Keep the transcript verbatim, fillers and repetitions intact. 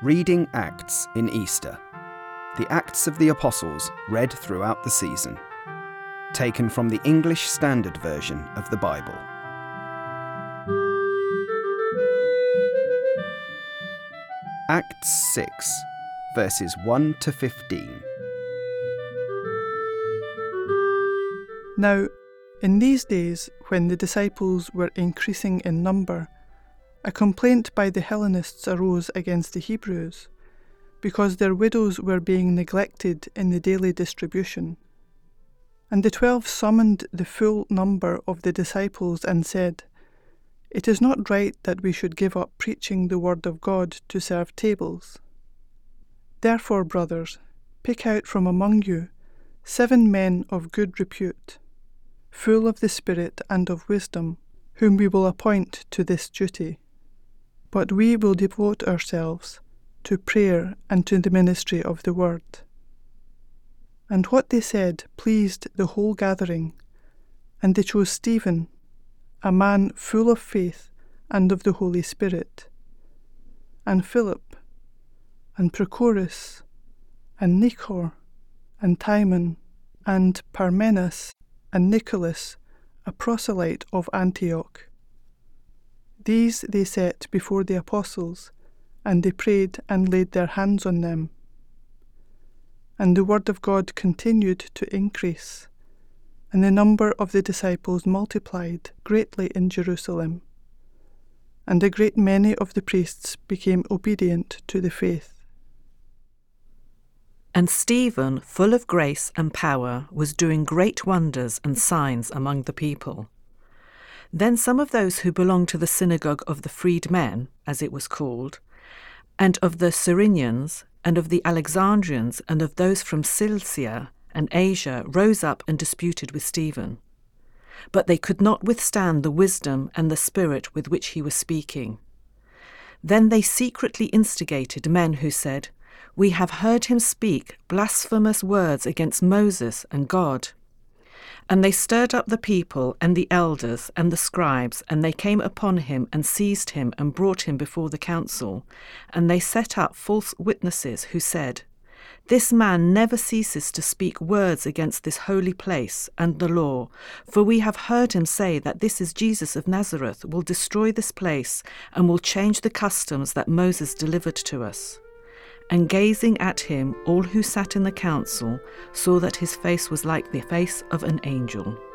Reading Acts in Easter. The Acts of the Apostles read throughout the season. Taken from the English Standard Version of the Bible. Acts six, verses one to fifteen. Now, in these days, when the disciples were increasing in number, a complaint by the Hellenists arose against the Hebrews, because their widows were being neglected in the daily distribution. And the twelve summoned the full number of the disciples and said, "It is not right that we should give up preaching the word of God to serve tables. Therefore, brothers, pick out from among you seven men of good repute, full of the Spirit and of wisdom, whom we will appoint to this duty. But we will devote ourselves to prayer and to the ministry of the word." And what they said pleased the whole gathering, and they chose Stephen, a man full of faith and of the Holy Spirit, and Philip, and Prochorus, and Nichor, and Timon, and Parmenas, and Nicholas, a proselyte of Antioch. These they set before the apostles, and they prayed and laid their hands on them. And the word of God continued to increase, and the number of the disciples multiplied greatly in Jerusalem. And a great many of the priests became obedient to the faith. And Stephen, full of grace and power, was doing great wonders and signs among the people. Then some of those who belonged to the synagogue of the freedmen, as it was called, and of the Cyrenians, and of the Alexandrians, and of those from Cilicia and Asia, rose up and disputed with Stephen. But they could not withstand the wisdom and the spirit with which he was speaking. Then they secretly instigated men who said, "We have heard him speak blasphemous words against Moses and God." And they stirred up the people and the elders and the scribes, and they came upon him and seized him and brought him before the council. And they set up false witnesses who said, "This man never ceases to speak words against this holy place and the law, for we have heard him say that this is Jesus of Nazareth, will destroy this place and will change the customs that Moses delivered to us." And gazing at him, all who sat in the council saw that his face was like the face of an angel.